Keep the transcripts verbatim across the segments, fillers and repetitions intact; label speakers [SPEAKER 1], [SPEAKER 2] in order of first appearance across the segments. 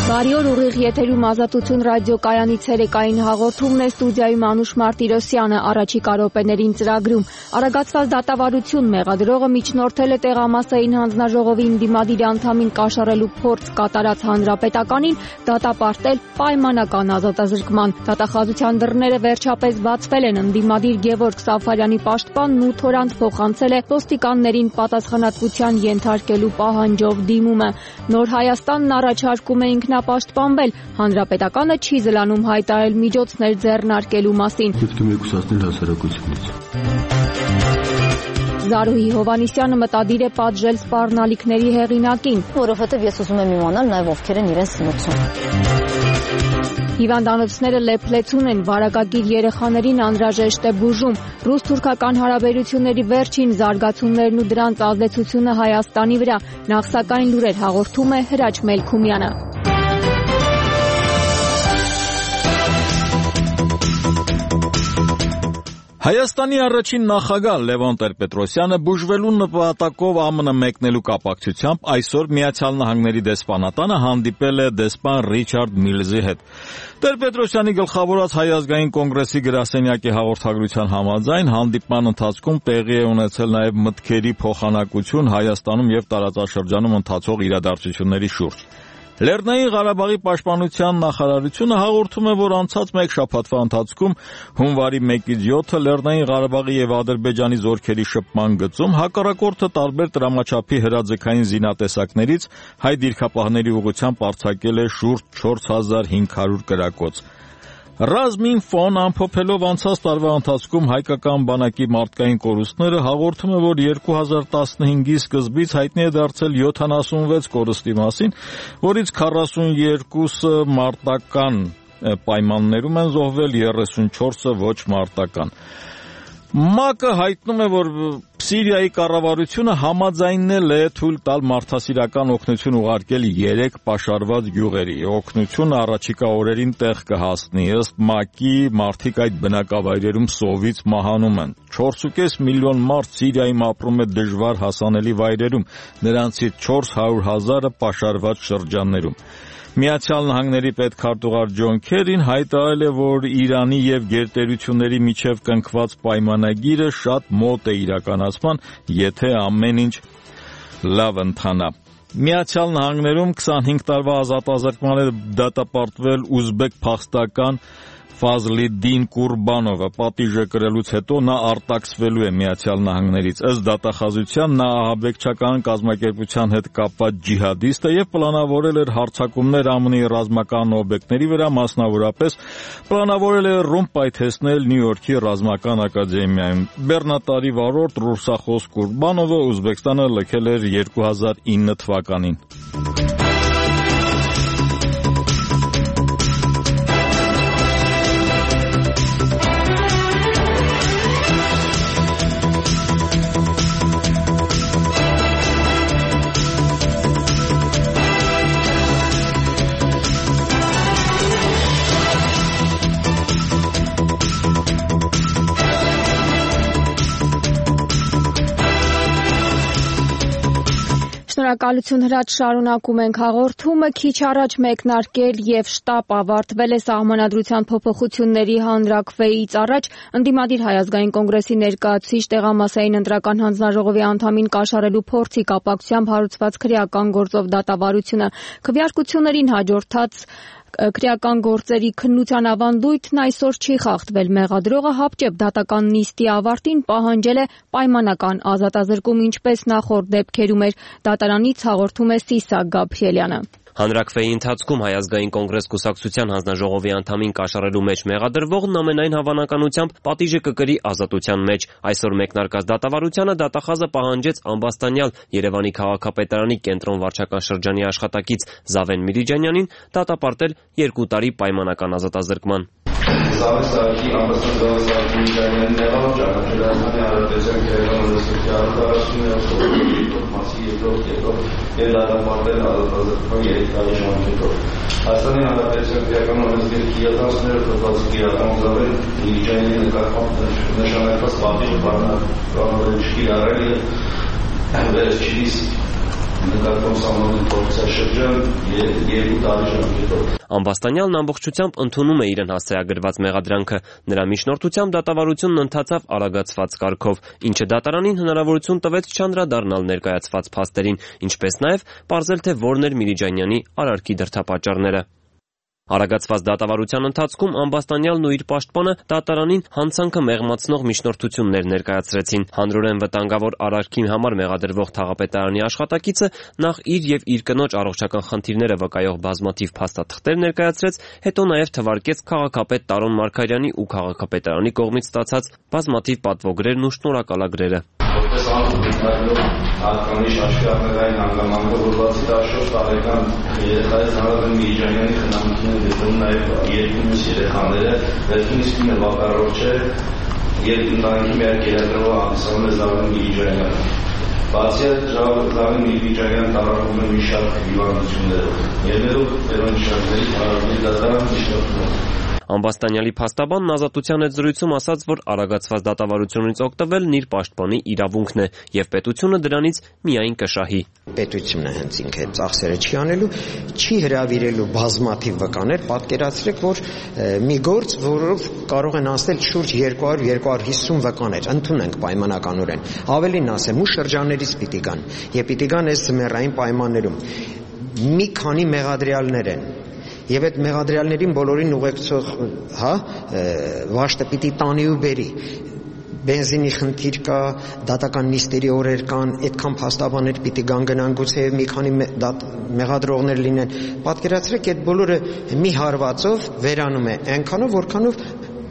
[SPEAKER 1] Բարի օր, ուղիղ եթերում Ազատություն ռադիոկայանի ցերեկային հաղորդումն է, ստուդիայում Անուշ Մարտիրոսյանը, առաջիկա րոպեներին ծրագրում։ Արագացված դատավարություն մեղադրողը միջնորդել է տեղամասային հանձնաժողովի ընդդիմադիր անդամին կաշառելու փորձ կատարած հանրապետականին դատապարտել պայմանական ազատազրկման։ Դատախազության դռները վերջապես բացվել են, ընդդիմադիր Գևորգ Սաֆարյանի պաշտպանն ութ օր անց փոխանցել է ոստիկաններին պատասխանատվության ենթարկելու պահանջով դիմումը։ Նոր Հայաստանն առաջարկում է ինքնապաշտպանվել, հանրապետականը չի զլանում հայտարարել միջոցներ ձեռնարկելու մասին։
[SPEAKER 2] Պետք է մեկուսացնել հասարակությունից։
[SPEAKER 1] Զարուհի Հովանիսյանը մտադիր է պատժել սպառնալիքների հեղինակին,
[SPEAKER 3] որովհետև ես ուզում եմ իմանալ նաև ովքեր են իրեն սնուցում։
[SPEAKER 1] Հիվանդանոցները լեփլեցուն են, վարակագիր երեխաներին անհրաժեշտ է բուժում։ Ռուս-թուրքական հարաբերությունների վերջին զարգացումներն ու դրանց ազդեցությունը Հայաստանի վրա։ Նախ սակայն լուրեր հաղորդում է Հրաչ Մելքումյանը։
[SPEAKER 4] Հայաստանի առաջին նախագահ Լևոն Տեր-Պետրոսյանը բուժվելու նպատակով ԱՄՆ մեկնելու կապակցությամբ այսօր Միացյալ Նահանգների դեսպանատանը հանդիպել է դեսպան Ռիչարդ Միլզի հետ։ Տեր-Պետրոսյանի գլխավորած Հայ ազգային կոնգրեսի գրասենյակի հաղորդագրության համաձայն հանդիպման ընթացքում տեղի է ունեցել նաև մտքերի փոխանակություն Հայաստանում եւ տարածաշրջանում ընթացող իրադարձությունների շուրջ։ Լեռնային Ղարաբաղի պաշտպանության նախարարությունը հաղորդում է, որ անցած մեկ շաբաթվա ընթացքում հունվարի մեկից յոթը Լեռնային Ղարաբաղի եւ Ադրբեջանի զորքերի շփման գծում հակառակորդը տարբեր տրամաչափի հրաձգային զինատեսակներից հայ դիրքապահների ուղղությամբ արձակել է շուրջ չորս հազար հինգ հարյուր կրակոց։ Ռազմին ֆոն ամփոփելով անցած տարվա ընթացքում հայկական բանակի մարդկային կորուստները հաղորդում է, որ երկու հազար տասնհինգի սկզբից հայտնի է դարձել յոթանասունվեց կորուստի մասին, որից քառասունյոթը մարտական պայմաններում են զոհվել, երեսունչորսը ոչ մարտական։ ՄԱԿ-ը հայտնում է, որ Սիրիայի կառավարությունը համաձայնել է թույլ տալ մարդասիրական օգնություն ուղարկել երեք պաշարված գյուղերի։ Օգնությունը առաջիկա օրերին տեղ կհասնի։ Ըստ ՄԱԿ-ի մարդիկ այդ բնակավայրերում սովից մահանում են։ չորս ու կես միլիոն մարդ Սիրիայում ապրում է դժվար հասանելի վայրերում, նրանցից չորս հարյուր հազարը պաշարված շրջաններում։ Միացյալ Նահանգների պետքարտուղար Ջոն Քերին հայտարարել է, որ Իրանի եւ գերտերությունների միջև կնքված պայմանագիրը շատ մոտ է իրականացման, եթե ամեն ինչ լավ ընթանա։ Միացյալ Նահանգներում քսանհինգ տարվա ազատազրկման է դատապարտվել ուզբեկ փախստական Ֆազլիդդին Կուրբանովը։ Պատիժը կրելուց հետո նա արտաքսվելու է Միացյալ Նահանգներից։ Ըստ դատախազության նա ահաբեկչական կազմակերպության հետ կապված ջիհադիստ է եւ պլանավորել էր հարձակումներ ԱՄՆ-ի ռազմական օբյեկտների վրա, մասնավորապես պլանավորել է ռումբ պայթեցնել Նյու Յորքի ռազմական ակադեմիայում։ Բեռնատարի վարորդ ռուսախոս Կուրբանովը Ուզբեկստանը լքել էր երկու հազար ինը թվականին։
[SPEAKER 1] Շնորհակալություն Հրաչ, շարունակում ենք հաղորդումը։ Քիչ առաջ մեկնարկել եւ շտապ ավարտվել է Սահմանադրության փոփոխությունների հանրաքվեից առաջ ընդդիմադիր Հայ ազգային կոնգրեսի ներկայացուցիչ տեղամասային ընտրական հանձնաժողովի անդամին կաշառելու փորձի կապակցությամբ հարուցված քրեական գործով դատավարությունը։ Քվեարկություններին հաջորդած քրեական գործերի քննության ավանդույթն այսօր չի խախտվել։ Մեղադրողը հապճեպ դատական նիստի ավարտին պահանջել է պայմանական ազատազրկում, ինչպես նախորդ դեպքերում էր։ Դատարանից հաղորդում է Սիսակ Գաբրիելյանը։
[SPEAKER 5] Հանրաքվեի ընթացքում Հայ ազգային կոնգրես կուսակցության հանձնաժողովի անդամին կաշառելու մեջ մեղադրվողն ամենայն հավանականությամբ պատիժը կկրի ազատության մեջ։ Այսօր մեկնարկած դատավարությանը դատախազը պահանջեց ամբաստանյալ Երևանի քաղաքապետարանի կենտրոն վարչական շրջանի աշխատակից Զավեն Միրիջանյանին դատապարտել երկու տարի պայմանական ազատազրկման։
[SPEAKER 6] Զավեն Սարգսյանի ամբաստանյալ Զավեն Միրիջանյանն եղավ ճանաչել Հանրապետության Գերմանիայի ռեսուրսի մասի երկրորդ երկրորդ եւ դատապարտել ազատազրկման երեք տարի ժամանակով։ Հայաստանի Հանրապետության Պետական օրենսգիրքի յոթանասուներորդ հոդվածի գիրառման Զավեն Միրիջանյանի նկատմամբ նշանակված պատիժը բանալի չի արել վերջինիս նկատմամբ սահմանել փորձաշրջան երկու տարի ժամկետով։
[SPEAKER 5] Ամբաստանյանն ամբողջությամբ ընդունում է իրեն հասցեագրված մեղադրանքը։ Նրա միջնորդությամբ դատավարությունն ընթացավ արագացված կարգով, ինչը դատարանին հնարավորություն տվեց չանդրադառնալ ներկայացված փաստերին, ինչպես նաև պարզել, թե որն էր Միլիջանյանի արարքի դրդապատճառները։ Արագացված դատավարության ընթացքում Ամբաստանյանն ու իր պաշտպանը դատարանին հանցանքը մեղմացնող միջնորդություններ ներկայացրեցին։ Հանրորեն վտանգավոր արարքի համար մեղադրվող թաղապետարանի աշխատակիցը նախ իր եւ իր կնոջ առողջական խնդիրները վկայող բազմաթիվ փաստաթղթեր ներկայացրեց, հետո նաև թվարկեց քաղաքապետ Տարոն Մարգարյանի ու քաղաքապետարանի կողմից ստացած բազմաթիվ պատվոգրերն ու շնորհակալագրերը։
[SPEAKER 6] Որպես անհուտարելով հատկանիշ աշխարհային հանգամանքը, որ բացի տասնչորս տարեկան երեխայի Զարազ Միլիջանյանի խնամքին դեպքում նաև երկու մյուս երեխաները, վերջին իսկին է վատառող չէ, երբ ընտանիքի միակ գերադրողը հանդիսանում է Զարազ Միլիջանյանը։ Բացի այդ, Զարազ Միլիջանյանը տարապում է մի շարք հիվանդություններով, ելնելով վերոնշյալների հարավի դատարան միջնորդում։
[SPEAKER 5] Ամբաստանյանի փաստաբանն Ազատության հետ զրույցում ասաց, որ արագացված դատավարությունից օգտվելն իր պաշտպանի իրավունքն է եւ պետությունը դրանից միայն կշահի։
[SPEAKER 7] Պետությունը հենց ինքը ծախսերը չի անելու, չի հրավիրելու բազմաթիվ վկաներ, պատկերացրեք, որ մի գործ, որով կարող են անցնել շուրջ երկու հարյուր երկու հարյուր հիսուն վկաներ, ընդունենք պայմանականորեն։ Ավելին ասեմ, ու շրջաններից պիտի գան, եւ պիտի գան այս ձմեռային պայմաններում։ Մի քանի մեղադրյալներ են։ Եվ այդ մեղադրյալներին բոլորին ուղեկցող, հա, վաշտը պիտի տանի ու բերի։ Բենզինի խնդիր կա, դատական նիստերի օրեր կան, այդքան փաստաբաններ պիտի գան գնան, գուցե մի քանի մեղադրողներ լինեն։ Պատկերացրեք, այդ բոլորը մի հարվածով վերանում է այնքանով, որքանով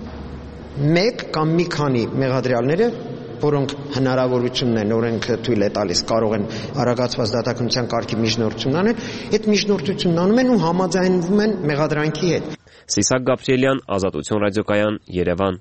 [SPEAKER 7] մեկ կամ մի քանի մեղադրյալները, որոնք հնարավորությունն են, օրենքը թույլ է տալիս, կարող են արագացված դատականության կարգի միջնորդություն անել, այդ միջնորդությունն անում են ու համաձայնվում են մեղադրանքի հետ։
[SPEAKER 5] Սիսակ Գաբրիելյան, Ազատություն ռադիոկայան, Երևան։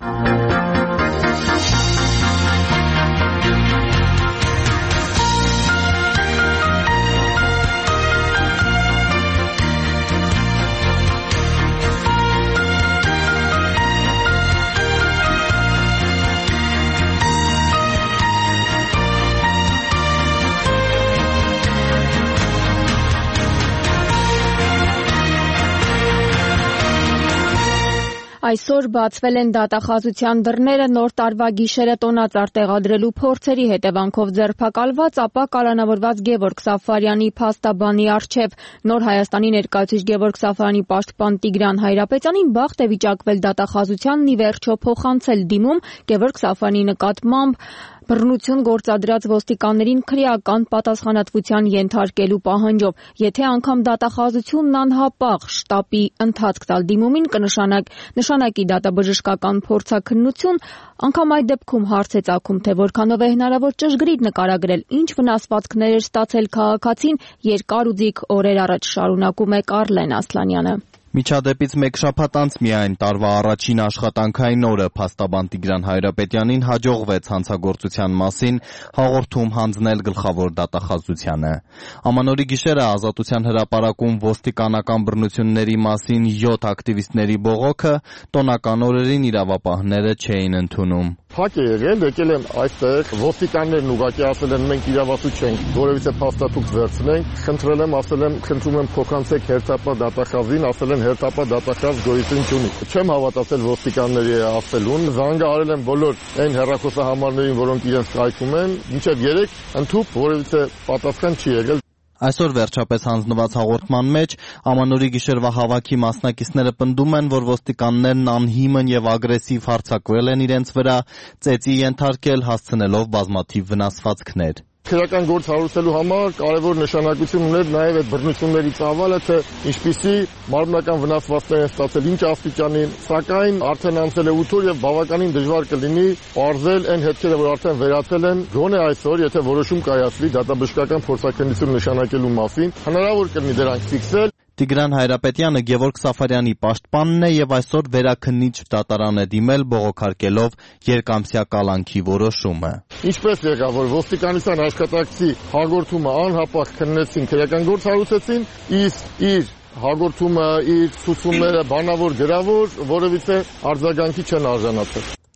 [SPEAKER 1] Այսօր բացվել են դատախազության դռները նոր տարվա գիշերը տոնածառ տեղադրելու փորձերի հետևանքով ձերբակալված, ապա կալանավորված Գևորգ Սաֆարյանի փաստաբանի առջև։ Նոր Հայաստանի ներկայացուցիչ Գևորգ Սաֆարյանի պաշտպան Տիգրան Հայրապետյանին բախտ է վիճակվել դատախազությանն ի վերջո փոխանցել դիմում Գևորգ Սաֆարյանի նկատմամբ բռնություն գործադրած ոստիկաններին քրեական պատասխանատվության ենթարկելու պահանջով։ Եթե անգամ դատախազությունն անհապաղ շտապի ընթացք տալ դիմումին կնշանակ նշանակի դատաբժշկական փորձաքննություն, անգամ այդ դեպքում հարց է ծագում, թե որքանով է հնարավոր ճշգրիտ նկարագրել, ինչ վնասվածքներ էր ստացել քաղաքացին, երկար ու ձիգ օրեր առաջ շարունակում է Կարլեն Ասլանյանը։
[SPEAKER 8] Միջադեպից մեկ շաբաթ անց միայն տարվա առաջին աշխատանքային օրը փաստաբան Տիգրան Հայրապետյանին հաջողվեց հանցագործության մասին հաղորդում հանձնել գլխավոր դատախազությանը։ Ամանորի գիշերը Ազատության հրապարակում ոստիկանական բռնությունների մասին յոթ ակտիվիստների բողոքը տոնական օրերին իրավապահները չէին ընդունում։
[SPEAKER 9] Փակ է եղել, եկել են այստեղ ոստիկաններն ուղղակի ասել են մենք իրավասու չենք, որևիցե փաստաթուղթ վերցնենք, խնդրել եմ, ասել եմ, խնդրում եմ փոխանցեք հերթապահ դատախազին, ասել են հերթապահ դատախազ գոյություն չունի։ Չեմ հավատացել ոստիկանների ասելուն, զանգը արել եմ բոլոր այն հեռախոսահամարներին, որոնք իրենց կայքում են, մինչև երեք ընդհուպ որևիցե պատասխան չի եղել։
[SPEAKER 8] Այսօր վերջապես հանձնված հաղորդման մեջ Ամանորի գիշերվա հավաքի մասնակիցները պնդում են, որ ոստիկաններն անհիմն եւ ագրեսիվ հարձակվել են իրենց վրա, ծեծի ենթարկել, հասցնելով բազմաթիվ վնասվածքներ։
[SPEAKER 9] Քրեական գործ հարուցելու համար կարևոր նշանակություն ուներ նաև այդ բռնությունների ծավալը, թե ինչպիսի մարմնական վնասվածքներ են ստացել, ինչ աստիճանի, սակայն արդեն անցել է ութ օր եւ բավականին դժվար կլինի պարզել այն հետքերը, որ արդեն վերացել են, գոնե այսօր, եթե որոշում կայացվի դատաբժշկական փորձաքննություն նշանակելու մասին, հնարավոր կլինի դրանք ֆիքսել։
[SPEAKER 8] Տիգրան Հայրապետյանը Գևորգ Սաֆարյանի պաշտպանն է եւ այսօր վերաքննիչ դատարան է դիմել բողոքարկելով երկամսյա կալանքի որոշումը։
[SPEAKER 9] Ինչպես եղավ, որ ոստիկանության աշխատակցի հաղորդումը անհապաղ քննեցին, քրեական գործ հարուցեցին, իսկ իր հաղորդումը, իր ցուցումները բանավոր գրավոր որևիցե արձագանքի չեն արժանացել։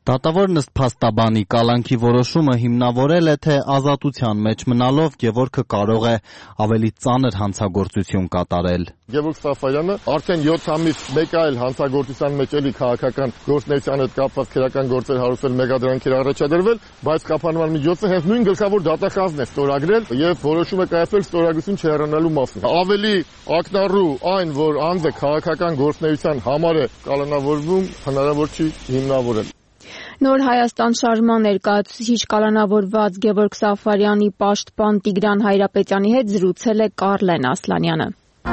[SPEAKER 8] Դատավոր ըստ փաստաբանի կալանքի որոշումը հիմնավորել է, թե ազատության մեջ մնալով Գևորգը կարող է ավելի ծանր հանցագործություն կատարել։
[SPEAKER 9] Գևորգ Սաֆարյանը արդեն յոթ ամիս մեկ այլ հանցագործության մեջ էլի քաղաքական գործունեության հետ կապված քրեական գործեր հարուցել մեղադրանքեր առաջադրվել, բայց կապանման միջոցը հենց նույն գլխավոր դատախազն է ստորագրել եւ որոշում է կայացվել ստորագրություն չհեռանալու մասին։ Ավելի ակնառու այն, որ անձը քաղաքական գործունեության համար է կալանավորվում, հնարավոր չի հիմնավորել։
[SPEAKER 1] Նոր Հայաստան շարժման ներկայացուցիչ կալանավորված Գևորգ Սաֆարյանի պաշտպան Տիգրան Հայրապետյանի հետ զրուցել է Կարլեն Ասլանյանը։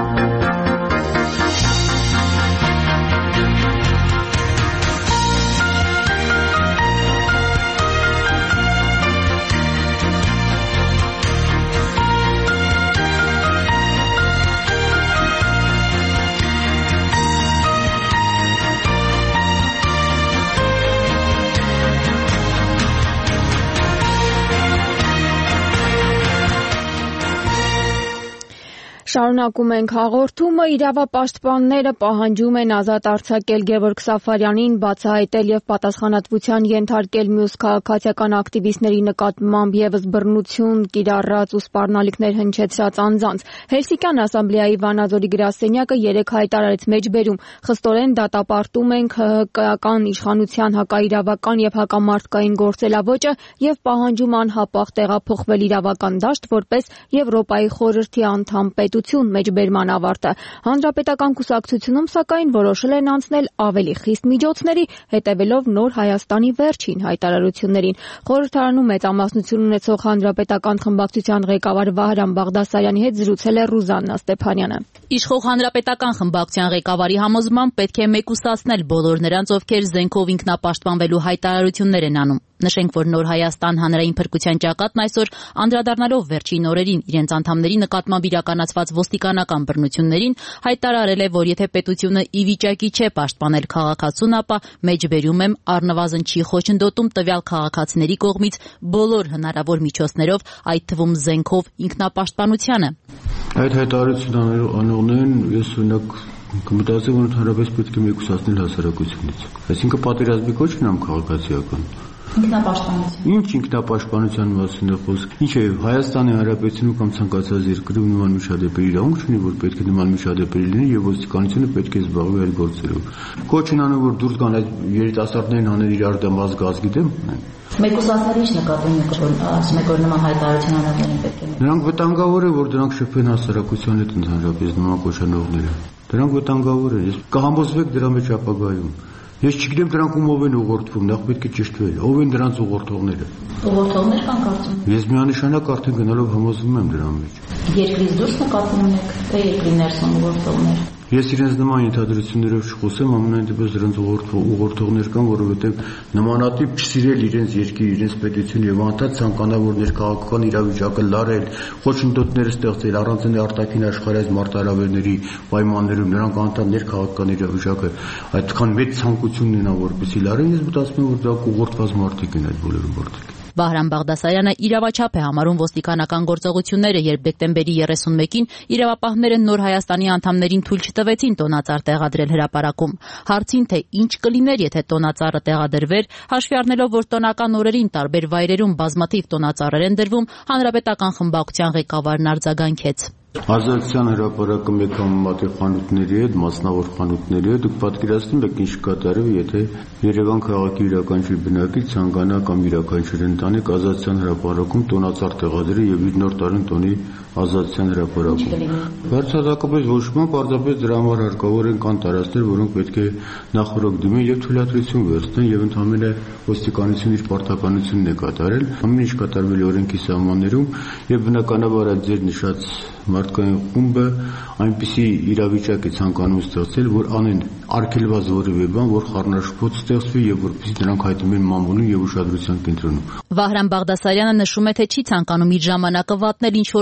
[SPEAKER 1] Շարունակում ենք հաղորդումը, իրավապաշտպանները պահանջում են ազատ արձակել Գևորգ Սաֆարյանին, բացահայտել եւ պատասխանատվության ենթարկել մյուս քաղաքացիական ակտիվիստների նկատմամբ եւս բռնություն կիրառած ու սպառնալիքներ հնչեցրած անձանց։ Հելսինկյան ասամբլեայի Վանաձորի գրասենյակը երեկ հայտարարեց մեջբերում. խստորեն դատապարտում ենք ՀՀԿ-ական իշխանության հակաիրավական եւ հակամարտկային գործելավոճը եւ պահանջում անհապաղ տեղափոխվել իրավական դաշտ որպես Եվրոպայի խորհրդի անդամ պետություն մեջբերման ավարտը։ Հանրապետական կուսակցությունում սակայն որոշել են անցնել ավելի խիստ միջոցների, հետևելով Նոր Հայաստանի վերջին հայտարարություններին։ Խորհրդարանում մեծամասնություն ունեցող Հանրապետական խմբակցության ղեկավար Վահրամ Բաղդասարյանի հետ զրուցել է Ռուզաննա Ստեփանյանը։
[SPEAKER 10] Իշխող Հանրապետական խմբակցության ղեկավարի համոզմամբ պետք է մեկուսացնել բոլոր նրանց, ովքեր զենքով ինքնապաշտպանվելու հայտարարություններ են անում։ Նշենք, որ Նոր Հայաստան հանրային փրկության ճակատն այսօր անդրադառնալով վերջին օրերին իրենց անդամների նկատմամբ իրականացված ոստիկանական բռնություններին հայտարարել է, որ եթե պետությունը ի վիճակի չէ պաշտպանել քաղաքացուն, ապա մեջբերում եմ առնվազն չի խոչընդոտում տվյալ քաղաքացիների կողմից բոլոր հնարավոր միջոցներով, այդ թվում զենքով ինքնապաշտպանությանը։
[SPEAKER 2] Այդ հայտարարություն անողներին ես օրինակ կմտածեմ, որ ընդհանրապես պետք է մեկուսացնել հասարակությունից։ Այսինքն պատերազմի կոչ ունեմ քաղաքացիական։
[SPEAKER 10] Ինքնապաշտպանություն։
[SPEAKER 2] Ինչ ինքնապաշտպանության մասին է խոսքը։ Ինչ է Հայաստանի Հանրապետությունում կամ ցանկացած երկրում նման միջադեպերի իրավունք չունի, որ պետք է նման միջադեպերի լինի եւ ոստիկանությունը պետք է զբաղվի այդ գործերով։ Կոչ են անում, որ դուրս գան այդ երիտասարդներին հանեն իրար դեմ ազգ գիտեմ։
[SPEAKER 10] Մեկուսացնել ինչ նկատում եք, որ ասում եք, որ նման հայտարարություն անողներին պետք է։
[SPEAKER 2] Նրանք վտանգավոր է, որ դրանք շփվեն հասարակության հետ ընդհանրապես նման կոչանողները։ Դրանք վտանգավոր են։ Ես կհամոզվեք դրա մեջ ապագայում։ Ես չգիտեմ դրանք ումով են ուղղորդվում, նախ պետք է ճշտվել, ով են դրանց ուղղորդողները։
[SPEAKER 10] Ուղղորդողներ կան կարծում։
[SPEAKER 2] Ես միանշանակ արդեն գնալով համոզվում եմ դրա մեջ։
[SPEAKER 10] Երկրից դուրս նկատում եք, թե երկրի ներսում ուղղորդողներ։
[SPEAKER 2] Ես իրենց նման ենթադրություններով չխոսեմ, ամենայն դեպս դրանց ուղղորդողներ կան, որովհետև նմանատիպ չսիրել իրենց երկիր, իրենց պետություն եւ անդադ ցանկանա, որ ներքաղաքական իրավիճակը լարել, խոչընդոտներ ստեղծել առանց արտաքին աշխարհի մարտահրավերների պայմաններում, նրանք անդադ ներքաղաքական իրավիճակը այդքան մեծ ցանկություն ունենան, որպեսզի լարեն, ես մտածում եմ, որ դա ուղղորդված մարդիկ են այդ բոլորը մարդիկ։
[SPEAKER 10] Վահրամ Բաղդասարյանը իրավաչափ է համարում ոստիկանական գործողությունները, երբ դեկտեմբերի երեսունմեկին իրավապահները Նոր Հայաստանի անդամներին թույլ չտվեցին տոնածառ տեղադրել հրապարակում։ Հարցին, թե ինչ կլիներ, եթե տոնածառը տեղադրվեր, հաշվի առնելով, որ տոնական օրերին տարբեր վայրերում բազմաթիվ տոնածառեր են դրվում, Հանրապետական խմբակցության ղեկավարն արձագանքեց։
[SPEAKER 2] Ազատության հրապարակը մեկ համեմատի խանութների հետ, մասնավոր խանութների հետ, դուք պատկերացնում եք ինչ կատարվի, եթե Երևան քաղաքի յուրաքանչյուր բնակիչ ցանկանա կամ յուրաքանչյուր ընտանիք ազատության հրապարակում տոնածառ տեղադրի եւ իր նոր տարին տոնի ազատության հրապարակում։ Բարձրացակապես ոչ ոք պարզապես դրա համար հարկավոր են կան տարածքներ, որոնք պետք է նախորդ դիմեն եւ թույլատրություն վերցնեն եւ ընդհանրապես ոստիկանությունը իր պարտականությունն է կատարել, ամեն ինչ կատարվել օրենքի սահմաններում եւ բնականաբար այդ ձեր նշած մարդկային խումբը այնպիսի իրավիճակ է ցանկանում ստեղծել, որ անեն արգելված որևէ բան, որ խառնաշփոթ ստեղծվի եւ որպեսզի նրանք հայտնվեն մամուլում եւ ուշադրության կենտրոնում։
[SPEAKER 10] Վահրամ Բաղդասարյանը նշում է, թե չի ցանկանում իր ժամանակը վատնել ինչ որ խմբի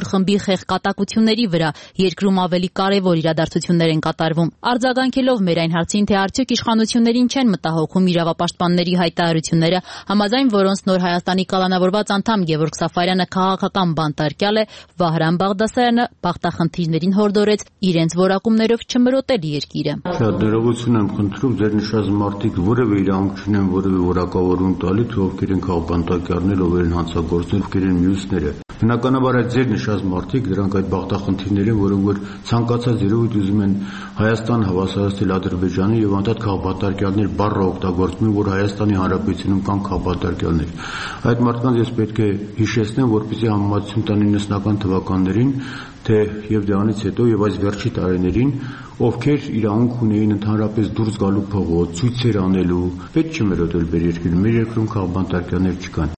[SPEAKER 10] խեղ կատակությունների վրա երկրում ավելի կարևոր իրադարձություններ են կատարվում։ Արձագանքելով մեր այն հարցին, թե արդյոք իշխանություններին չեն մտահոգում իրավապաշտպանների հայտարարությունները, համաձայն որոնց Նոր Հայաստանի կալանավորված անդամ Գևորգ Սաֆարյանը քաղաքական բանտարկյալ է, Վահրամ Բաղդասարյանը բախտախնդիրներին հորդորեց իրենց որակումներով չմրոտել երկիրը։
[SPEAKER 2] Շատ ներողություն եմ խնդրում, ձեր նշած մարդիկ որևէ իրավունք չունեն որևէ որակավորում տալի, թե ովքեր են քաղաքբանտարկյալներ, ովքեր են հանցագործներ, ովքեր են մյուսները։ Բնականաբար այդ ձեր նշած մարդիկ, դրանք այդ բախտախնդիրներ են, որոնք որ ցանկացած երևույթ ուզում են Հայաստան հավասարացնել Ադրբեջանին եւ անդադ քաղաքբանտարկյալներ բառը օգտագործում են, որ Հայաստանի Հանրապետությունում կան քաղաքբանտարկյալներ։ Այդ մարդկանց ես պետք է հիշեցնեմ, որպեսզի համեմատություն տան իննսունական թվականներին, թե եւ դրանից հետո եւ այս վերջի տարիներին ովքեր իրավունք ունեին ընդհանրապես դուրս գալու փողոց, ցույցեր անելու, պետք չի մերոտել մեր երկրում, մեր երկրում քաղաքբանտարկյալներ չկան։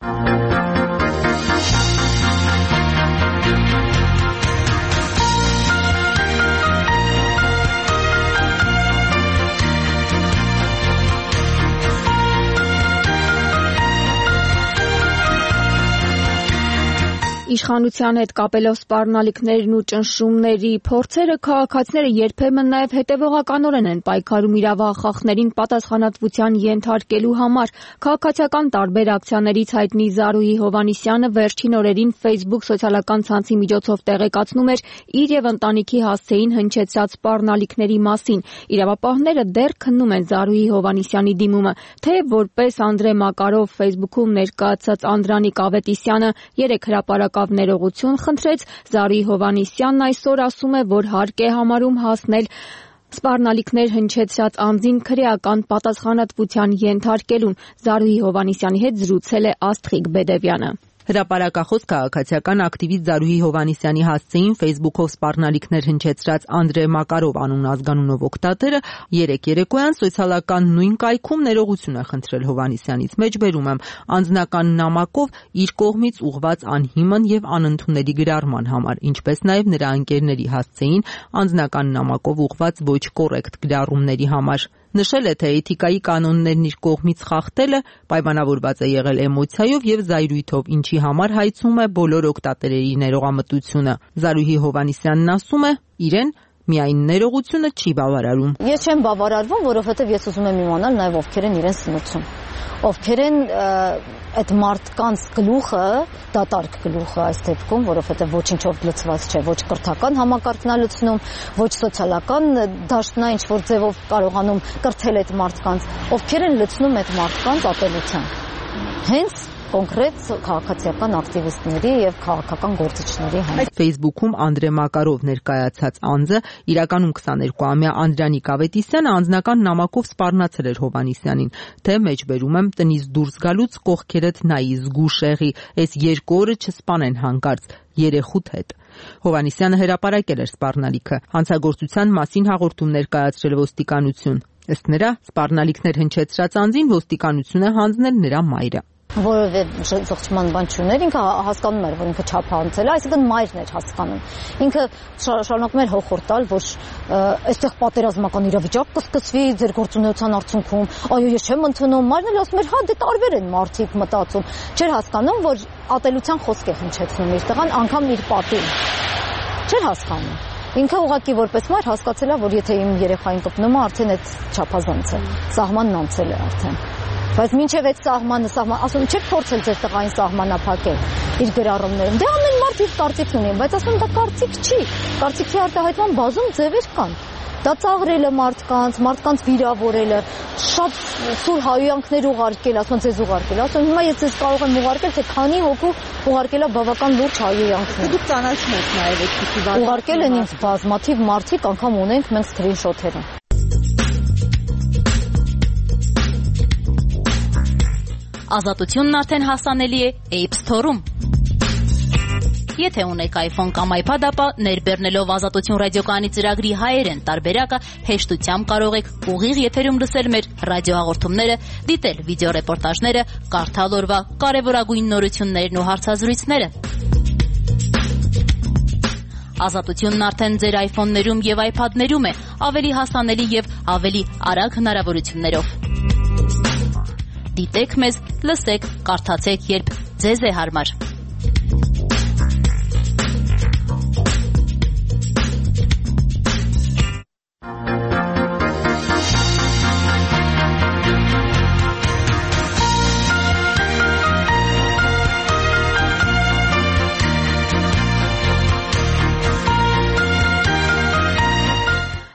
[SPEAKER 1] Իշխանության հետ կապելով սպառնալիքներն ու ճնշումների փորձերը քաղաքացիները երբեմն նաև հետևողականորեն են պայքարում իրավախախներին պատասխանատվության ենթարկելու համար։ Քաղաքացիական տարբեր ակցիաներից հայտնի Զարուհի Հովհաննիսյանը վերջին օրերին Facebook սոցիալական ցանցի միջոցով տեղեկացնում էր իր եւ ընտանիքի հասցեին հնչեցած սպառնալիքների մասին։ Իրավապահները դեռ քննում են Զարուհի Հովհաննիսյանի դիմումը, թե որպես Անդրե Մակարով Facebook-ում ներկայացած Անդրանիկ Ավետիսյանը երեք հրապարակ ներողություն խնդրեց, Զարուհի Հովհաննիսյանն այսօր ասում է, որ հարկ է համարում հասնել սպառնալիքներ հնչեցրած անձին քրեական պատասխանատվության ենթարկելուն։ Զարուհի Հովհաննիսյանի հետ զրուցել է Աստղիկ Բեդևյանը։
[SPEAKER 11] Հրապարակախոս քաղաքացիական ակտիվիստ Զարուհի Հովհաննիսյանի հասցեին Facebook-ով սպառնալիքներ հնչեցրած Անդրե Մակարով անուն ազգանունով օգտատերը երեք երեկոյան սոցիալական նույն կայքում ներողություն է խնդրել Հովհաննիսյանից։ Մեջբերում եմ, անձնական նամակով իր կողմից ուղղված անհիմն եւ անընդունելի գրառման համար, ինչպես նաեւ նրա ընկերների հասցեին անձնական նամակով ուղղված ոչ կոռեկտ գրառումների համար։ Նշել է, թե էթիկայի կանոններն իր կողմից խախտելը պայմանավորված է եղել էմոցիայով եւ զայրույթով, ինչի համար հայցում է բոլոր օգտատերերի ներողամտությունը։ Զարուհի Հովհաննիսյանն ասում է, իրեն միայն ներողությունը չի բավարարում։
[SPEAKER 3] Ես չեմ բավարարվում, որովհետեւ ես ուզում եմ իմանալ նաեւ ովքեր են իրեն սնուցում, ովքեր են այդ մարդկանց գլուխը, դատարկ գլուխը այս դեպքում, որովհետեւ ոչինչով լցված չէ, ոչ կրթական համակարգն է լցնում, ոչ սոցիալական դաշտն է ինչ որ ձևով կարողանում կրթել այդ մարդկանց, ովքեր են լցնում այդ մարդկանց ատելության։ Հենց կոնկրետ քաղաքացիական ակտիվիստների եւ քաղաքական գործիչների համար։
[SPEAKER 11] Facebook-ում Անդրե Մակարով ներկայացած անձը իրականում քսաներկուամյա Անդրանիկ Ավետիսյանը անձնական նամակով սպառնացել էր Հովհաննիսյանին, թե մեջբերում եմ տնից դուրս գալուց կողքերդ նայի զգուշ եղի, այս երկու օրը չսպանեն հանկարծ երեխուդ հետ։ Հովհաննիսյանը հրապարակել էր սպառնալիքը, հանցագործության մասին հաղորդում ներկայացրել ոստիկանություն։ Ըստ նրա, սպառնալիքներ հնչեցրած անձին ոստիկանություն է հանձնել նրա մայրը։
[SPEAKER 3] Որովե զղջման բան չուներ, ինքը հասկանում էր, որ ինքը չափանցել է, այսինքն մայրն էր հասկանում։ Ինքը շարունակում էր հոխորտ տալ, որ այստեղ պատերազմական իրավիճակ կսկսվի ձեր գործունեության արդյունքում, այո, ես չեմ ընդունում։ Մայրն էլ ասում էր, հա, դե տարբեր են մարդիկ մտածում։ Չէր հասկանում, որ ատելության խոսք է հնչեցնում իր տղան, անգամ իր պատին։ Չէր հասկանում։ Ինքը ուղղակի որպես մայր հասկացել է, որ եթե իմ երեխային կպնում է, արդեն այդ չափազանց է, սահմանն անցել է արդեն։ Բայց մինչև այդ սահմանը, սահման, ասում չեք փորձել ձեր տղային սահմանափակել իր գրառումներում։ Դե ամեն մարդ իր կարծիքն ունի, բայց ասում դա կարծիք չի։ Կարծիքի արտահայտման բազում ձևեր կան։ Դա ծաղրելը մարդկանց, մարդկանց վիրավորելը, շատ սուր հայոյանքներ ուղարկել, ասում ձեզ ուղարկել, ասում հիմա ես ձեզ կարող եմ ուղարկել, թե քանի հոգու ուղարկելա բավական լուրջ հայոյանքներ։ Դուք ճանաչում եք նաև այդպիսի բան։ Ուղարկել են ինձ բազմաթիվ մարդիկ, անգամ ունենք մենք սկրինշոթերը։
[SPEAKER 10] Ազատությունն արդեն հասանելի է App Store-ում։ Եթե ունեք iPhone կամ iPad, ապա ներբեռնելով Ազատություն ռադիոկայանի ծրագրի հայերեն տարբերակը հեշտությամբ կարող եք ուղիղ եթերում լսել մեր ռադիոհաղորդումները, դիտել վիդեոռեպորտաժները, կարդալ օրվա կարևորագույն նորություններն ու հարցազրույցները։ Ազատությունն արդեն ձեր iPhone-ներում եւ iPad-ներում է, ավելի հասանելի եւ ավելի արագ հնարավորություններով։ Դիտեք մեզ, լսեք, կարդացեք, երբ ձեզ է հարմար։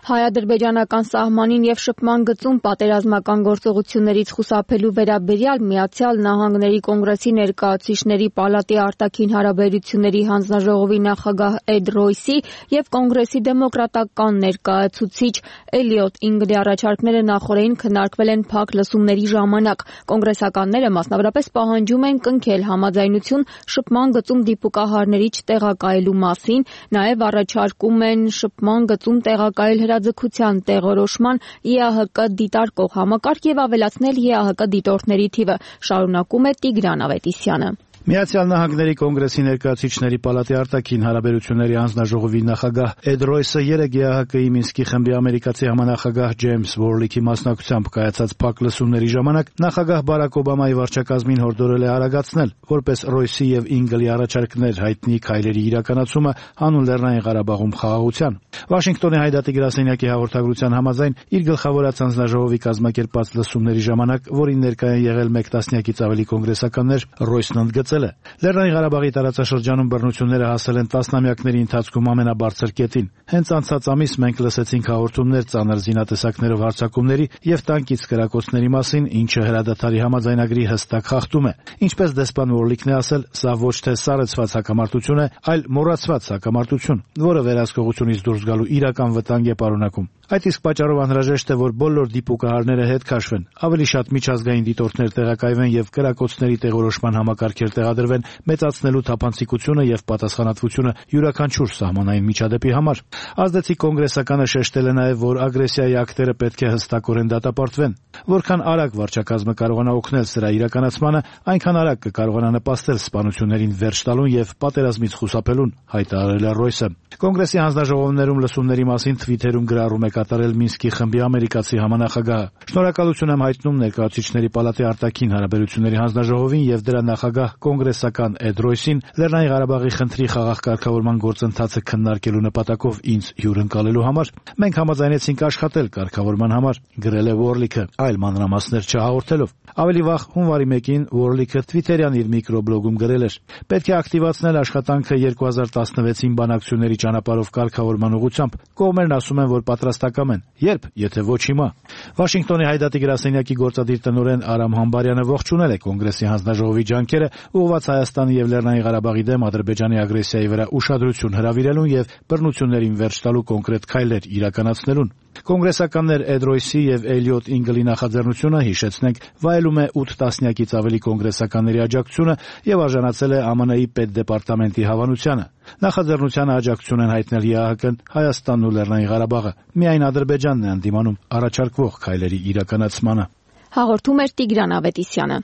[SPEAKER 1] Հայ-ադրբեջանական սահմանին եւ շփման գծում պատերազմական գործողություններից խուսափելու վերաբերյալ Միացյալ Նահանգների կոնգրեսի ներկայացուցիչների պալատի արտաքին հարաբերությունների հանձնաժողովի նախագահ Էդ Ռոյսի եւ կոնգրեսի դեմոկրատական ներկայացուցիչ Էլիոտ Ինգլի առաջարկները նախորդին քննարկվել են փակ լսումների ժամանակ։ Կոնգրեսականները մասնավորապես պահանջում են կնքել համաձայնություն շփման գծում դիպուկահարների չտեղակայելու մասին, նաեւ առաջարկում են շփման գծում տեղակայել ձգության տեղորոշման ԵԱՀԿ դիտարկող համակարգ եւ ավելացնել ԵԱՀԿ դիտորդների թիվը, շարունակում է Տիգրան Ավետիսյանը։
[SPEAKER 12] Միացյալ Նահանգների կոնգրեսի ներկայացուցիչների պալատի արտաքին հարաբերությունների հանձնաժողովի նախագահ Էդ Ռոյսը երեկ ԵԱՀԿ-ի Մինսկի խմբի ամերիկացի համանախագահ Ջեյմս Վորլիքի մասնակցությամբ կայացած փակ լսումների ժամանակ նախագահ Բարակ Օբամայի վարչակազմին հորդորել է արագացնել որպես Ռոյսի եւ Ինգլի առաջարկներ հայտնի քայլերի իրականացումը հանուն Լեռնային Ղարաբաղում խաղաղության։ Վաշինգտոնի Հայդատի գրասենյակի հաղորդագրության համաձայն իր գլխավորած հանձնաժողովի կազմակերպած լսումների ժամանակ, որին ներկայ են եղել մեկ տասնյակից ավելի կոնգրեսականներ, Ռոյսն ընդգծել Լեռնային Ղարաբաղի տարածաշրջանում բռնությունները հասել են տասնամյակների ընթացքում ամենաբարձր կետին։ Հենց անցած ամիս մենք լսեցինք հաղորդումներ ծանր զինատեսակներով հարձակումների եւ տանկից կրակոցների մասին, ինչը հրադադարի համաձայնագրի հստակ խախտում է։ Ինչպես դեսպան Վորլիկն է ասել, սա ոչ թե սառեցված հակամարտություն է, այլ մոռացված հակամարտություն, որը վերահսկողությունից դուրս գալու իրական վտանգ է պարունակում։ Այդ իսկ պատճառով անհրաժեշտ է, որ բոլոր դիպուկահարները հետ քաշվեն, ավելի շատ միջազգային դիտորդներ տեղակայվեն եւ կրակոցների տեղորոշման համակարգեր տեղադրվեն, մեծացնելու թափանցիկությունը եւ պատասխանատվությունը յուրաքանչյուր սահմանային միջադեպի համար։ Ազդեցիկ կոնգրեսականը շեշտել է նաեւ, որ ագրեսիայի ակտերը պետք է հստակորեն դատապարտվեն։ Որքան արագ վարչակազմը կարողանա օգնել սրա իրականացմանը, այնքան արագ կկարողանա նպաստել սպանություններին վերջ տալուն եւ պատերազմից խուսափելուն, հայտարարել է Ռոյսը։ Կոնգրեսի հանձնաժողովներում լսումների մասին Թվիթերում գրառում է կատարել Մինսկի խմբի ամերիկացի համանախագահը։ Շնորհակալություն եմ հայտնում ներկայացուցիչների պալատի արտաքին հարաբերությունների հանձնաժողովին եւ դրա նախագահ կոնգրեսական Էդ Ռոյսին Լեռնային Ղարաբաղի խնդրի խաղաղ կարգավորման գործընթացը քննարկելու նպատակով ինձ հյուրընկալելու համար։ Մենք համաձայնեցինք աշխատել կարգավորման համար, գրել է Վորլիկը, այլ մանրամասներ չհաղորդելով։ Ավելի վաղ հունվարի մեկին Վորլիկը Թվիթերյան իր միկրոբլոգում գրել էր. «Պետք է ակտիվացնել աշխատանքը երկու հազար տասնվեցին բանակցությունների ճանապարհով կարգավորման ուղղությամբ։ Կողմերն ասում են, որ պատրաստակամ են։ Երբ, եթե ոչ հիմա»։ Վաշինգտոնի Հայդատի գրասենյակի գործադիր տնօրեն Արամ Համբարյանը ողջունել է կոնգրեսի հանձնաժողովի ջանքերը ուղղված Հայաստանի եւ Լեռնային Ղարաբաղի դեմ Ադրբեջանի ագրեսիայի վրա ուշադրություն հրավիրելուն եւ բռնություններին վերջ տալու կոնկրետ քայլեր իրականացնելուն։ Կոնգրեսականներ Էդ Ռոյսի եւ Էլիոտ Ինգլի նախաձեռնությունը, հիշեցնենք, վայելում է ութ տասնյակից ավելի կոնգրեսականների աջակցությունը եւ արժանացել է ԱՄՆ-ի պետդեպարտամենտի հավանությանը։ Նախաձեռնությանը աջակցություն են հայտնել ԵԱՀԿ-ն, Հայաստանն ու Լեռնային Ղարաբաղը։ Միայն Ադրբեջանն է ընդդիմանում առաջարկվող քայլերի իրականացմանը։
[SPEAKER 1] Հաղորդում էր Տիգրան Ավետիսյանը։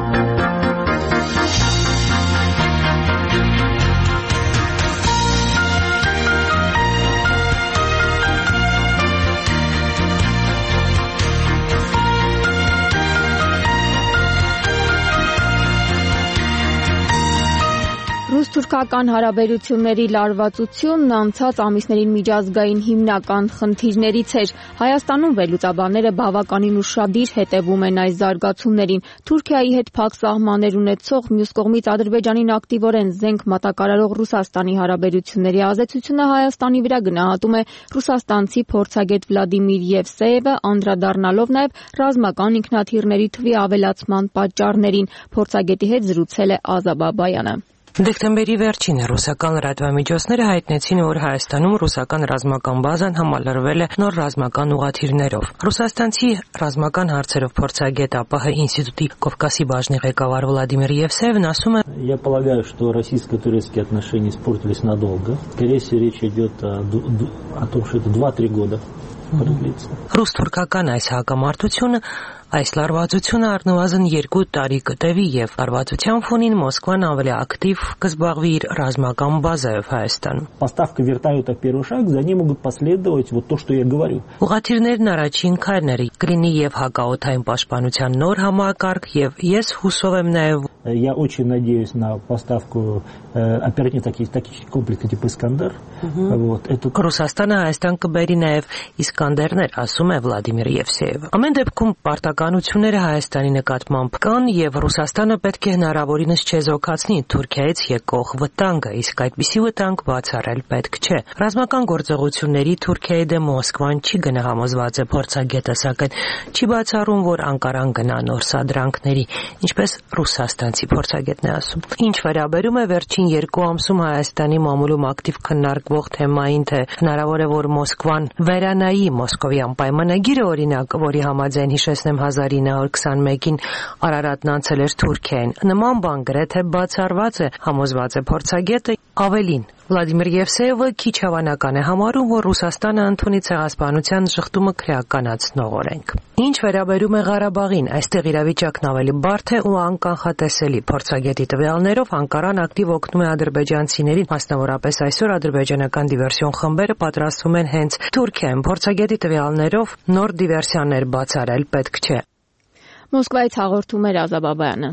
[SPEAKER 1] Ռուս-թուրքական հարաբերությունների լարվածությունն անցած ամիսներին միջազգային հիմնական խնդիրներից էր։ Հայաստանում վերլուծաբանները բավականին ուշադիր հետևում են այս զարգացումներին։ Թուրքիայի հետ փակ սահմաններ ունեցող, մյուս կողմից Ադրբեջանին ակտիվորեն զենք մատակարարող Ռուսաստանի հարաբերությունների ազդեցությունը Հայաստանի վրա գնահատում է ռուսաստանցի փորձագետ Վլադիմիր Եվսեևը, անդրադառնալով նաև ռազմական ինքնաթիռների թվի ավելացման պատճառներին։ Փորձագետի հետ զրուցել է Ազա Բաբայանը։
[SPEAKER 13] Դեկտեմբերի վերջին ռուսական լրատվամիջոցները հայտնեցին, որ Հայաստանում ռուսական ռազմական բազան համալրվել է նոր ռազմական ուղղաթիռներով։ Ռուսաստանցի ռազմական հարցերով փորձագետ ԱՊՀ ինստիտուտի Կովկասի բաժնի ղեկավար Վլադիմիր Եվսեևն ասում է.
[SPEAKER 14] Я полагаю, что российско-турецкие отношения испортились надолго. Скорее всего, речь идет о том, что это два-три года продлится.
[SPEAKER 13] Ռուս-թուրքական այս հակամարտությունը այս լարվածությունը առնվազն երկու տարի կտևի եւ լարվածության ֆոնին Մոսկվան ավելի ակտիվ կզբաղվի իր ռազմական բազայով Հայաստանում։
[SPEAKER 14] Поставка вертолетов первый шаг, за ним могут последовать вот то, что я говорю.
[SPEAKER 13] Ուղղաթիռներն առաջին քայլն է, կլինի եւ հակաօդային пашпанության նոր համակարգ եւ ես հուսով եմ նաեւ
[SPEAKER 14] Я очень надеюсь на поставку оперативно-тактических комплексов типа Искандер. Вот это
[SPEAKER 13] Ռուսաստանը Հայաստան կբերի նաեւ իսկ Իսկանդերներ, ասում է Վլադիմիր Եվսեևը։ Ամեն դեպքում պարտականությունները Հայաստանի նկատմամբ կան եւ Ռուսաստանը պետք է հնարավորինս չեզոքացնի Թուրքիայից եկող վտանգը, իսկ այդպիսի վտանգ բացառել պետք չէ։ Ռազմական գործողությունների Թուրքիայի դեմ Մոսկվան չի գնահամոզված է փորձագետը, սակայն չի բացառում, որ Անկարան գնա նոր սադրանքների, ինչպես ռուսաստանցի փորձագետն է ասում։ Ինչ վերաբերում է վերջին երկու ամսում Հայաստանի մամուլում ակտիվ քննարկվող թեմային, թե հնարավոր է, որ Մոսկվան վերանայի Մոսկովյան պայմանագիրը, օրինակ, որի համաձայն հիշեցնեմ հազար ինը հարյուր քսանմեկին Արարատն անցել էր Թուրքիային, նման բան գրեթե բացառված է, համոզված է փորձագետը։ Ավելին, Վլադիմիր Եվսեևը քիչ հավանական է համարում, որ Ռուսաստանը ընդունի ցեղասպանության շղթումը քրեականացնող օրենք։ Ինչ վերաբերում է Ղարաբաղին, այստեղ իրավիճակն ավելի բարդ է ու անկանխատեսելի։ Փորձագետի տվյալներով Անկարան ակտիվ օգնում է ադրբեջանցիներին, մասնավորապես այսօր ադրբեջանական դիվերսիոն խմբերը պատրաստվում են հենց Թուրքիայում։ Փորձագետի տվյալներով նոր դիվերսիաներ բացառել պետք չէ։
[SPEAKER 1] Մոսկվայից հաղորդում էր Ազա Բաբայանը։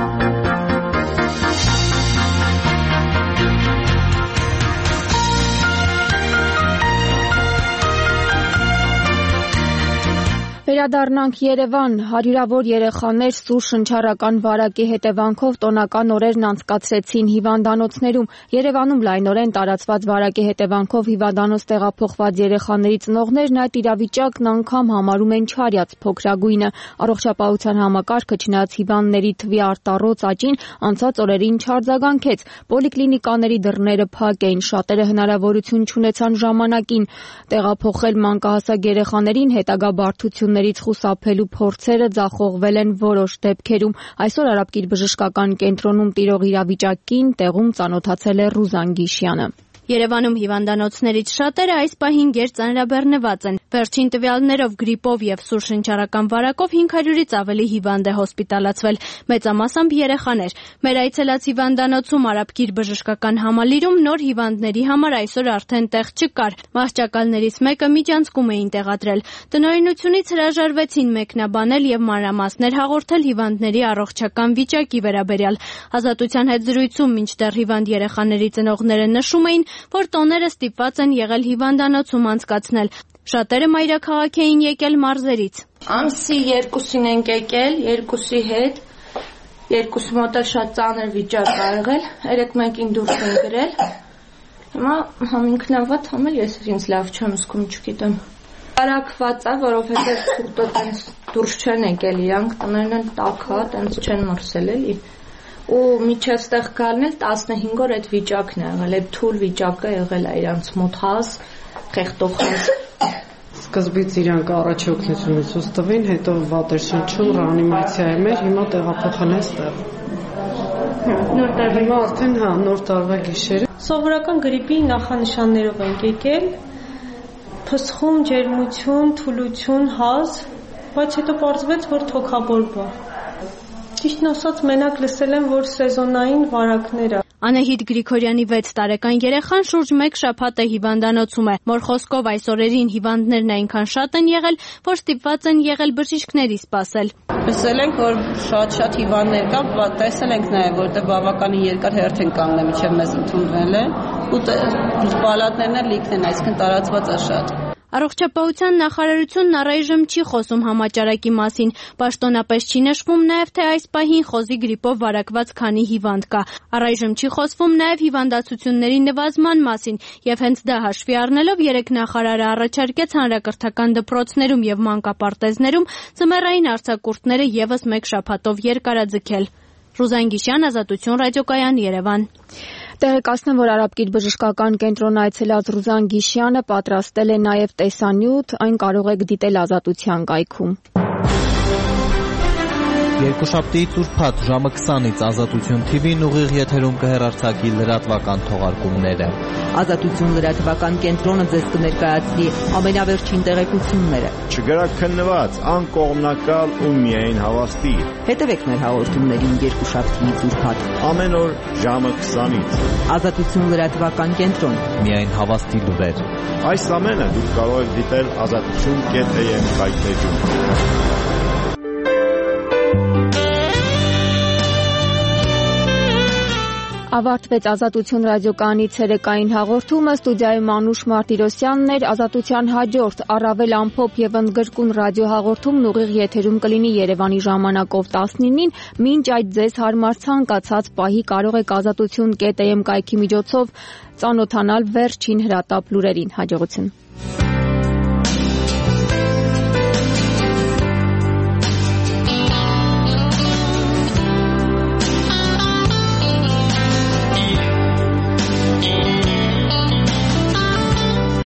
[SPEAKER 1] Վերադառնանք Երևան, հարյուրավոր երեխաներ սուր շնչառական վարակի հետևանքով տոնական օրերն անցկացրեցին հիվանդանոցներում։ Երևանում լայնորեն տարածված վարակի հետևանքով հիվանդանոց տեղափոխված երեխաների ծնողներն այդ իրավիճակն անգամ համարում են չարյաց փոքրագույնը։ Առողջապահության համակարգը չնայած հիվանդների թվի արտառոց աճին անցած օրերին չարձագանքեց։ Պոլիկլինիկաների դռները փակ էին, շատերը հնարավորություն չունեցան ժամանակին տեղափոխել մանկահասակ երեխաներին, հետագա բարդությունների խուսափելու փորձերը ձախողվել են որոշ դեպքերում։ Այսօր Արաբկիր բժշկական կենտրոնում տիրող իրավիճակին տեղում ծանոթացել է Ռուզան Գիշյանը։
[SPEAKER 15] Երևանում հիվանդանոցներից շատերը այս պահին գերծանրաբեռնված են։ Վերջին տվյալներով գրիպով եւ սուր շնչառական վարակով հինգ հարյուրից ավելի հիվանդ է հոսպիտալացվել, մեծամասամբ երեխաներ։ Մեր այցելած հիվանդանոցում Արաբկիր բժշկական համալիրում նոր հիվանդների համար այսօր արդեն տեղ չկար։ Մահճակալներից մեկը միջանցքում էին տեղադրել։ Տնօրինությունից հրաժարվեցին մեկնաբանել եւ մանրամասներ հաղորդել հիվանդների առողջական վիճակի վերաբերյալ։ Ազատության հետ զրույցում մինչդեռ հիվանդ երեխաների ծնողները նշում էին, որ տոները ստիպված են եղել հիվանդանոցում անցկացնել։ Շատերը մայրաքաղաք էին եկել մարզերից։
[SPEAKER 16] Ամսի երկուսին ենք եկել, երկուսի հետ, երկուսի մոտ էլ շատ ծանր վիճակ ա եղել, երեք մեկին դուրս են գրել, հիմա համ ինքնավատ, համ էլ ես ինձ լավ չեմ զգում, չգիտեմ։ Արակված է, որովհետև ցուրտը տենց դուրս չեն եկել իրանք, տներն են տաք հա, տենց չեն մրսել էլի։ Ու միջև ստեղ գալն էլ տասնհինգ օր այդ վիճակն է եղել, այդ թույլ վիճակը եղել է իրանց մոտ հազ, խեղտող հազ։
[SPEAKER 17] Սկզբից իրանք առաջօգնություն ցույց տվին, հետո վատերշնչում ռեանիմացիայում էր, հիմա տեղափոխել են ստեղ։ Նոր տարվա հիմա արդեն հա, նոր տարվա գիշերը։
[SPEAKER 16] Սովորական գրիպի նախանշաններով ենք եկել, փսխում, ջերմություն, թուլություն, հազ, բայց հետո պարզվեց, որ թոքաբորբ է։ Ճիշտն ասած, մենակ լսել եմ, որ սեզոնային վարակներ է։
[SPEAKER 15] Անահիտ Գրիգորյանի վեց տարեկան երեխան շուրջ մեկ շաբաթ է հիվանդանոցում է։ Մոր խոսքով այս օրերին հիվանդներն այնքան շատ են եղել, որ ստիպված են եղել բժիշկների սպասել։
[SPEAKER 18] Լսել ենք, որ շատ-շատ հիվանդներ կա, տեսել ենք նաև, որտեղ բավականին երկար հերթ են կանգնել, մինչև մեզ ընդունվել է, ու պալատներն էլ լիքն են, այսինքն տարածված է շատ։
[SPEAKER 15] Առողջապահության նախարարությունն առայժմ չի խոսում համաճարակի մասին, պաշտոնապես չի նշվում նաև, թե այս պահին խոզի գրիպով վարակված քանի հիվանդ կա։ Առայժմ չի խոսվում նաև հիվանդացությունների նվազման մասին, եւ հենց դա հաշվի առնելով երեք նախարարը առաջարկեց հանրակրթական դպրոցներում եւ մանկապարտեզներում ձմեռային արձակուրդները եւս մեկ շաբաթով երկարաձգել։ Ռուզան Գիշյան, Ազատություն ռադիոկայան, Երևան։
[SPEAKER 1] Տեղեկացնեմ, որ Արաբկիր բժշկական կենտրոն այցելած Ռուզան Գիշյանը պատրաստել է նաև տեսանյութ, այն կարող եք դիտել Ազատության կայքում։
[SPEAKER 8] Երկուշաբթիից ուրբաթ ժամը քսանից Ազատություն թի վին ուղիղ եթերում կհեռարձակի լրատվական թողարկումները։
[SPEAKER 11] Ազատություն լրատվական կենտրոնը ձեզ կներկայացնի ամենավերջին տեղեկությունները։
[SPEAKER 19] Չգրաքննված, անկողմնակալ ու միայն հավաստի։
[SPEAKER 11] Հետևեք մեր հաղորդումներին երկուշաբթիից ուրբաթ
[SPEAKER 19] ամեն օր ժամը քսանից։
[SPEAKER 11] Ազատություն լրատվական կենտրոն,
[SPEAKER 8] միայն հավաստի լուրեր։
[SPEAKER 19] Այս ամենը դուք կարող եք դիտել ազատություն կետ էյ էմ կայքեջում։
[SPEAKER 1] Ավարտվեց Ազատություն ռադիոկայանի ցերեկային հաղորդումը, ստուդիայում Անուշ Մարտիրոսյանն էր, Ազատության հաջորդ առավել ամփոփ եւ ընդգրկուն ռադիոհաղորդումն ուղիղ եթերում կլինի Երևանի ժամանակով տասնինին, մինչ այդ ձեզ հարմար ցանկացած պահի կարող եք ազատություն կետ է էմ կայքի միջոցով ծանոթանալ վերջին հրատապ լուրերին։ Հաջողություն։